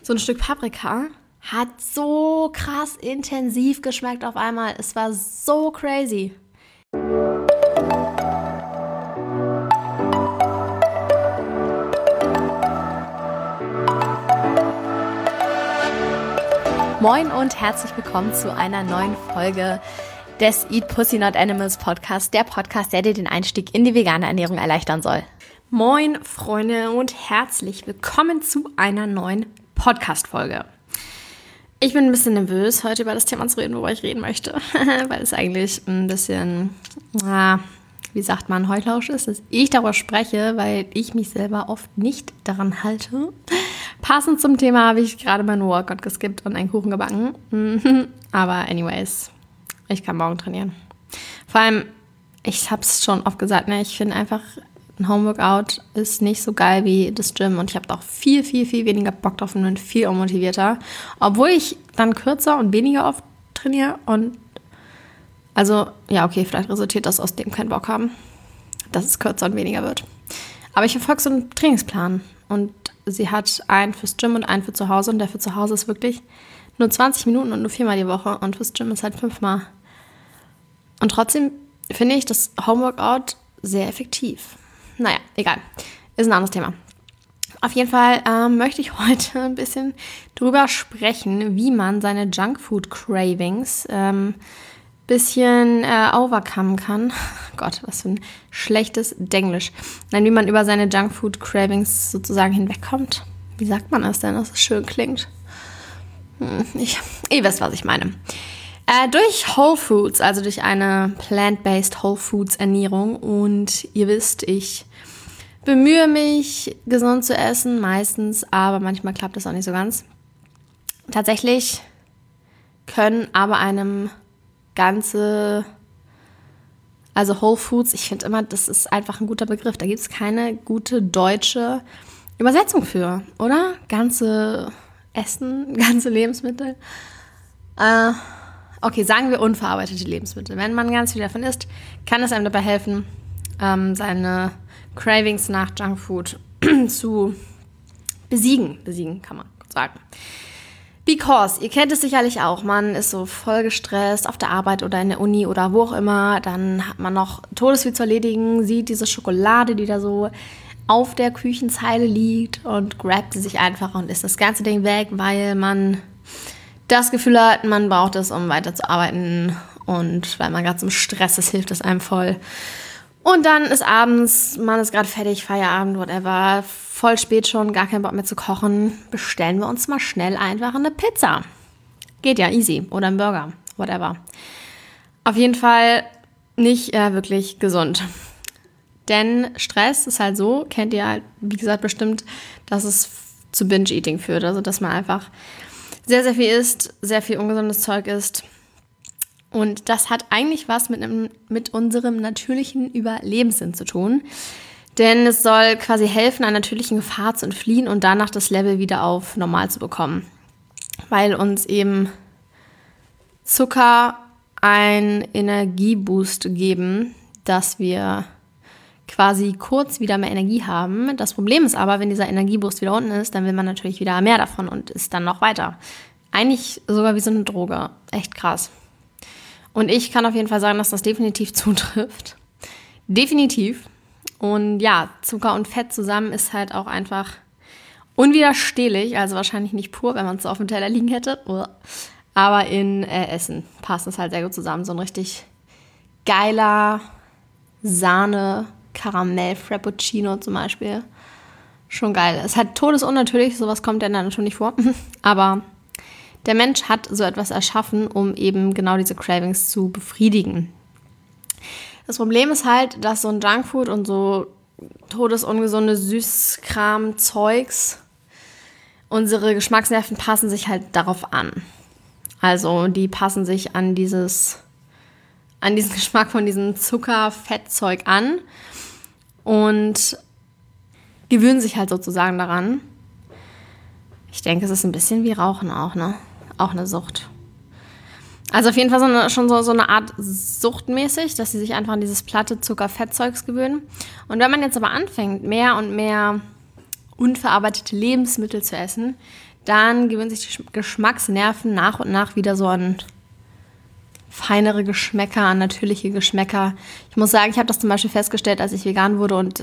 so ein Stück Paprika hat so krass intensiv geschmeckt auf einmal. Es war so crazy. Moin und herzlich willkommen zu einer neuen Folge des Eat Pussy Not Animals Podcast, der Podcast, der dir den Einstieg in die vegane Ernährung erleichtern soll. Moin Freunde und herzlich willkommen zu einer neuen Podcast-Folge. Ich bin ein bisschen nervös, heute über das Thema zu reden, worüber ich reden möchte, weil es eigentlich ein bisschen, wie sagt man, heuchlerisch ist, dass ich darüber spreche, weil ich mich selber oft nicht daran halte. Passend zum Thema habe ich gerade meinen Workout geskippt und einen Kuchen gebacken. Aber anyways, ich kann morgen trainieren. Vor allem, ich habe es schon oft gesagt, ne, ich finde einfach, ein Homeworkout ist nicht so geil wie das Gym. Und ich habe auch viel weniger Bock drauf und bin viel unmotivierter. Obwohl ich dann kürzer und weniger oft trainiere. Und also, ja, okay, vielleicht resultiert das aus dem kein Bock haben, dass es kürzer und weniger wird. Aber ich verfolge so einen Trainingsplan. Und sie hat einen fürs Gym und einen für zu Hause. Und der für zu Hause ist wirklich nur 20 Minuten und nur 4-mal die Woche. Und fürs Gym ist halt 5-mal. Und trotzdem finde ich das Homeworkout sehr effektiv. Naja, egal. Ist ein anderes Thema. Auf jeden Fall möchte ich heute ein bisschen drüber sprechen, wie man seine Junkfood-Cravings bisschen overcome kann. Gott, was für ein schlechtes Denglisch. Nein, wie man über seine Junkfood-Cravings sozusagen hinwegkommt. Wie sagt man das denn, dass es schön klingt? Ihr wisst, was ich meine. Durch Whole Foods, also durch eine plant-based Whole Foods Ernährung. Und ihr wisst, ich bemühe mich, gesund zu essen, meistens, aber manchmal klappt das auch nicht so ganz. Tatsächlich können aber einem also Whole Foods, ich finde immer, das ist einfach ein guter Begriff. Da gibt es keine gute deutsche Übersetzung für, oder? Ganze Essen, ganze Lebensmittel. Okay, sagen wir unverarbeitete Lebensmittel. Wenn man ganz viel davon isst, kann es einem dabei helfen, seine Cravings nach Junkfood zu besiegen. Besiegen kann man sagen. Because, ihr kennt es sicherlich auch, man ist so voll gestresst auf der Arbeit oder in der Uni oder wo auch immer, dann hat man noch todesviel zu erledigen, sieht diese Schokolade, die da so auf der Küchenzeile liegt und grabt sie sich einfach und isst das ganze Ding weg, weil man das Gefühl hat, man braucht es, um weiterzuarbeiten und weil man gerade zum Stress ist, hilft es einem voll. Und dann ist abends, man ist gerade fertig, Feierabend, whatever, voll spät schon, gar keinen Bock mehr zu kochen. Bestellen wir uns mal schnell einfach eine Pizza. Geht ja, easy. Oder ein Burger, whatever. Auf jeden Fall nicht wirklich gesund. Denn Stress ist halt so, kennt ihr halt, wie gesagt, bestimmt, dass es zu Binge-Eating führt. Also, dass man einfach sehr viel isst, sehr viel ungesundes Zeug isst. Und das hat eigentlich was mit unserem natürlichen Überlebenssinn zu tun. Denn es soll quasi helfen, einer natürlichen Gefahr zu entfliehen und danach das Level wieder auf normal zu bekommen. Weil uns eben Zucker einen Energieboost geben, dass wir quasi kurz wieder mehr Energie haben. Das Problem ist aber, wenn dieser Energieboost wieder unten ist, dann will man natürlich wieder mehr davon und isst dann noch weiter. Eigentlich sogar wie so eine Droge. Echt krass. Und ich kann auf jeden Fall sagen, dass das definitiv zutrifft. Definitiv. Und ja, Zucker und Fett zusammen ist halt auch einfach unwiderstehlich. Also wahrscheinlich nicht pur, wenn man es so auf dem Teller liegen hätte. Aber in Essen passt es halt sehr gut zusammen. So ein richtig geiler Sahne-Karamell-Frappuccino zum Beispiel. Schon geil. Es ist halt todesunnatürlich, sowas kommt ja dann schon nicht vor. Aber der Mensch hat so etwas erschaffen, um eben genau diese Cravings zu befriedigen. Das Problem ist halt, dass so ein Junkfood und so todesungesunde Süßkram-Zeugs, unsere Geschmacksnerven passen sich halt darauf an. Also die passen sich an diesen Geschmack von diesem Zucker-Fettzeug an und gewöhnen sich halt sozusagen daran. Ich denke, es ist ein bisschen wie Rauchen auch, ne? Auch eine Sucht. Also auf jeden Fall schon so eine Art suchtmäßig, dass sie sich einfach an dieses platte Zucker-Fettzeugs gewöhnen. Und wenn man jetzt aber anfängt, mehr und mehr unverarbeitete Lebensmittel zu essen, dann gewöhnen sich die Geschmacksnerven nach und nach wieder so an feinere Geschmäcker, an natürliche Geschmäcker. Ich muss sagen, ich habe das zum Beispiel festgestellt, als ich vegan wurde und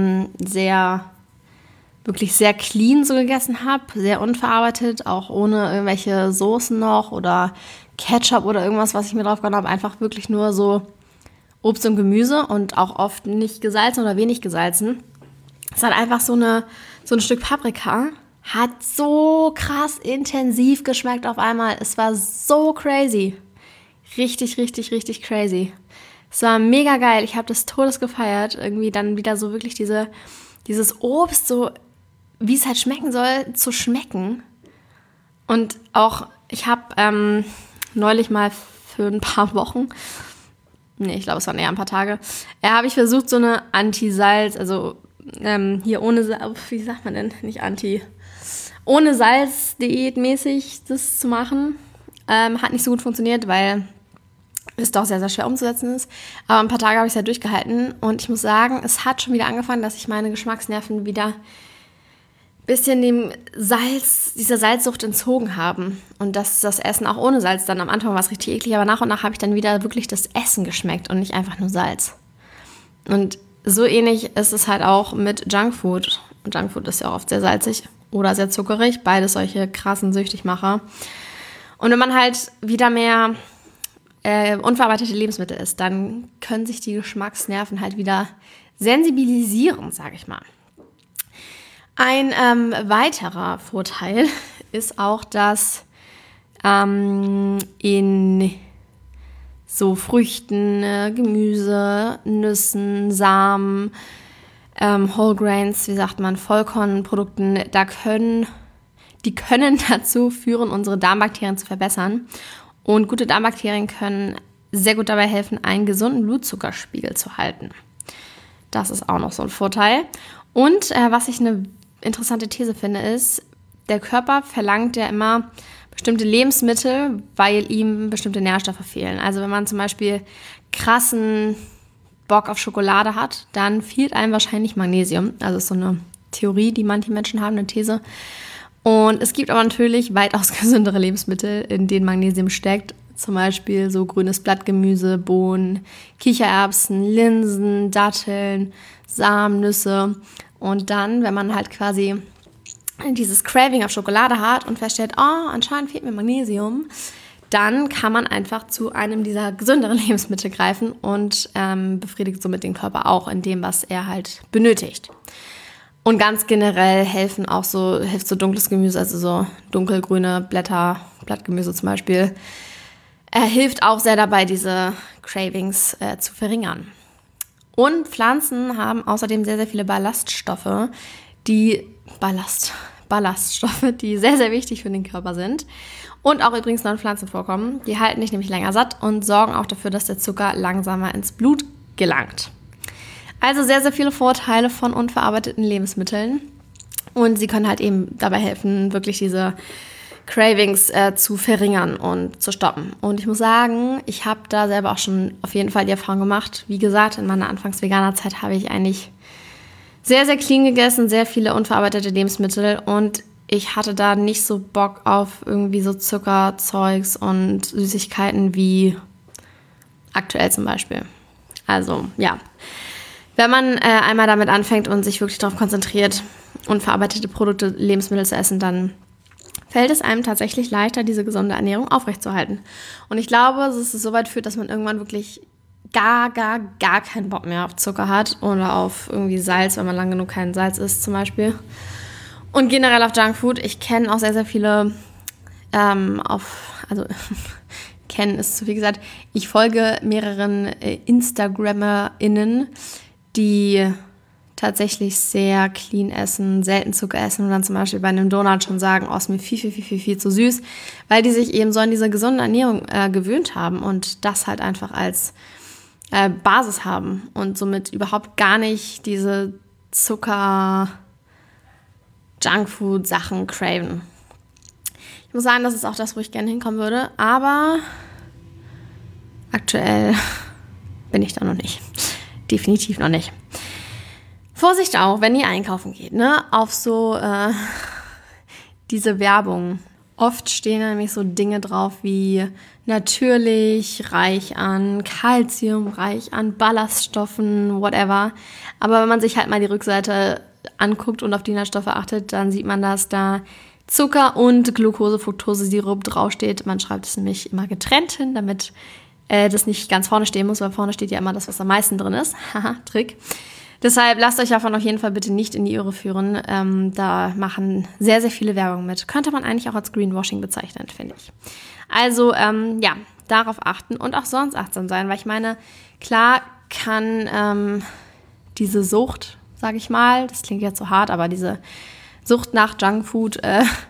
wirklich sehr clean so gegessen habe, sehr unverarbeitet, auch ohne irgendwelche Soßen noch oder Ketchup oder irgendwas, was ich mir drauf genommen habe, einfach wirklich nur so Obst und Gemüse und auch oft nicht gesalzen oder wenig gesalzen. Es hat einfach so ein Stück Paprika, hat so krass intensiv geschmeckt auf einmal. Es war so crazy. Richtig, richtig, richtig crazy. Es war mega geil. Ich habe das Todes gefeiert. Irgendwie dann wieder so wirklich dieses Obst, so wie es halt schmecken soll, zu schmecken. Und auch, ich habe neulich mal für ein paar Wochen, ich glaube, es waren eher ein paar Tage, habe ich versucht, so eine Anti-Salz, also hier ohne Salz, wie sagt man denn, nicht Anti, ohne Salz-Diät mäßig das zu machen. Hat nicht so gut funktioniert, weil es doch sehr, sehr schwer umzusetzen ist. Aber ein paar Tage habe ich es ja durchgehalten und ich muss sagen, es hat schon wieder angefangen, dass sich meine Geschmacksnerven wieder ein bisschen dieser Salzsucht entzogen haben. Und dass das Essen auch ohne Salz, dann am Anfang war es richtig eklig, aber nach und nach habe ich dann wieder wirklich das Essen geschmeckt und nicht einfach nur Salz. Und so ähnlich ist es halt auch mit Junkfood. Und Junkfood ist ja auch oft sehr salzig oder sehr zuckerig, beides solche krassen Süchtigmacher. Und wenn man halt wieder mehr unverarbeitete Lebensmittel isst, dann können sich die Geschmacksnerven halt wieder sensibilisieren, sage ich mal. Ein weiterer Vorteil ist auch, dass in so Früchten, Gemüse, Nüssen, Samen, Whole Grains, wie sagt man, Vollkornprodukten, die können dazu führen, unsere Darmbakterien zu verbessern. Und gute Darmbakterien können sehr gut dabei helfen, einen gesunden Blutzuckerspiegel zu halten. Das ist auch noch so ein Vorteil. Und was ich eine interessante These finde, ist, der Körper verlangt ja immer bestimmte Lebensmittel, weil ihm bestimmte Nährstoffe fehlen. Also wenn man zum Beispiel krassen Bock auf Schokolade hat, dann fehlt einem wahrscheinlich Magnesium. Also ist so eine Theorie, die manche Menschen haben, eine These. Und es gibt aber natürlich weitaus gesündere Lebensmittel, in denen Magnesium steckt. Zum Beispiel so grünes Blattgemüse, Bohnen, Kichererbsen, Linsen, Datteln, Samen, Nüsse. Und dann, wenn man halt quasi dieses Craving auf Schokolade hat und feststellt, anscheinend fehlt mir Magnesium, dann kann man einfach zu einem dieser gesünderen Lebensmittel greifen und befriedigt somit den Körper auch in dem, was er halt benötigt. Und ganz generell hilft so dunkles Gemüse, also so dunkelgrüne Blattgemüse zum Beispiel, hilft auch sehr dabei, diese Cravings zu verringern. Und Pflanzen haben außerdem sehr, sehr viele Ballaststoffe, die sehr, sehr wichtig für den Körper sind. Und auch übrigens nur in Pflanzen vorkommen. Die halten dich nämlich länger satt und sorgen auch dafür, dass der Zucker langsamer ins Blut gelangt. Also sehr, sehr viele Vorteile von unverarbeiteten Lebensmitteln. Und sie können halt eben dabei helfen, wirklich diese Cravings zu verringern und zu stoppen. Und ich muss sagen, ich habe da selber auch schon auf jeden Fall die Erfahrung gemacht. Wie gesagt, in meiner Anfangs-Veganer-Zeit habe ich eigentlich sehr, sehr clean gegessen, sehr viele unverarbeitete Lebensmittel. Und ich hatte da nicht so Bock auf irgendwie so Zuckerzeugs und Süßigkeiten wie aktuell zum Beispiel. Also, ja. Wenn man einmal damit anfängt und sich wirklich darauf konzentriert, unverarbeitete Produkte, Lebensmittel zu essen, dann fällt es einem tatsächlich leichter, diese gesunde Ernährung aufrechtzuerhalten. Und ich glaube, dass es so weit führt, dass man irgendwann wirklich gar keinen Bock mehr auf Zucker hat oder auf irgendwie Salz, wenn man lang genug kein Salz isst zum Beispiel. Und generell auf Junkfood. Ich kenne auch sehr, sehr viele kennen ist zu viel gesagt. Ich folge mehreren InstagrammerInnen, die tatsächlich sehr clean essen, selten Zucker essen und dann zum Beispiel bei einem Donut schon sagen, ist mir viel zu süß, weil die sich eben so an diese gesunde Ernährung gewöhnt haben und das halt einfach als Basis haben und somit überhaupt gar nicht diese Zucker-Junkfood-Sachen craven. Ich muss sagen, das ist auch das, wo ich gerne hinkommen würde, aber aktuell bin ich da noch nicht. Definitiv noch nicht. Vorsicht auch, wenn ihr einkaufen geht, ne? Auf so diese Werbung. Oft stehen nämlich so Dinge drauf wie natürlich, reich an Kalzium, reich an Ballaststoffen, whatever. Aber wenn man sich halt mal die Rückseite anguckt und auf die Inhaltsstoffe achtet, dann sieht man, dass da Zucker und Glucose-Fructose-Sirup draufsteht. Man schreibt es nämlich immer getrennt hin, damit das nicht ganz vorne stehen muss, weil vorne steht ja immer das, was am meisten drin ist. Haha, Trick. Deshalb lasst euch davon auf jeden Fall bitte nicht in die Irre führen. Da machen sehr, sehr viele Werbung mit. Könnte man eigentlich auch als Greenwashing bezeichnen, finde ich. Also, darauf achten und auch sonst achtsam sein, weil ich meine, klar kann diese Sucht, sage ich mal, das klingt jetzt so hart, aber diese Sucht nach Junkfood,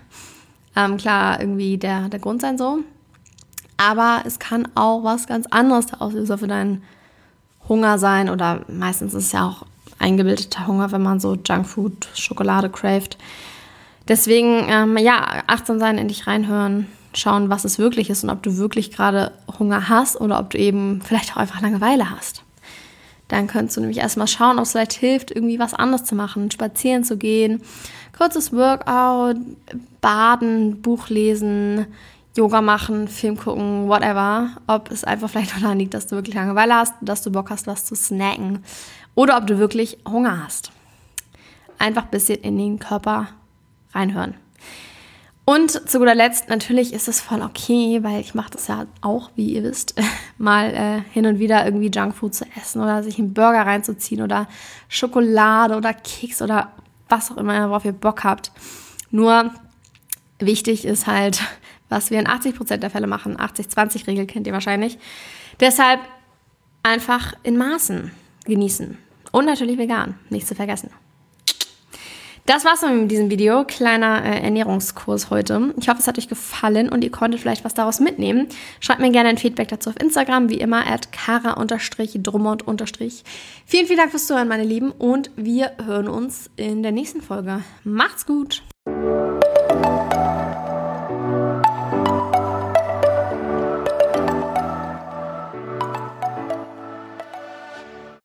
klar, irgendwie der Grund sein so. Aber es kann auch was ganz anderes der Auslöser für deinen Hunger sein oder meistens ist es ja auch eingebildeter Hunger, wenn man so Junkfood, Schokolade cravet. Deswegen, achtsam sein, in dich reinhören, schauen, was es wirklich ist und ob du wirklich gerade Hunger hast oder ob du eben vielleicht auch einfach Langeweile hast. Dann könntest du nämlich erstmal schauen, ob es vielleicht hilft, irgendwie was anderes zu machen, spazieren zu gehen, kurzes Workout, baden, Buch lesen, Yoga machen, Film gucken, whatever. Ob es einfach vielleicht daran liegt, dass du wirklich Langeweile hast, dass du Bock hast, was zu snacken oder ob du wirklich Hunger hast. Einfach ein bisschen in den Körper reinhören. Und zu guter Letzt, natürlich ist es voll okay, weil ich mache das ja auch, wie ihr wisst, mal hin und wieder irgendwie Junkfood zu essen oder sich einen Burger reinzuziehen oder Schokolade oder Keks oder was auch immer, worauf ihr Bock habt. Nur wichtig ist halt, was wir in 80% der Fälle machen. 80-20-Regel kennt ihr wahrscheinlich. Deshalb einfach in Maßen genießen. Und natürlich vegan, nicht zu vergessen. Das war's mit diesem Video. Kleiner Ernährungskurs heute. Ich hoffe, es hat euch gefallen und ihr konntet vielleicht was daraus mitnehmen. Schreibt mir gerne ein Feedback dazu auf Instagram, wie immer, @kara_drummond_. Vielen, vielen Dank fürs Zuhören, meine Lieben. Und wir hören uns in der nächsten Folge. Macht's gut!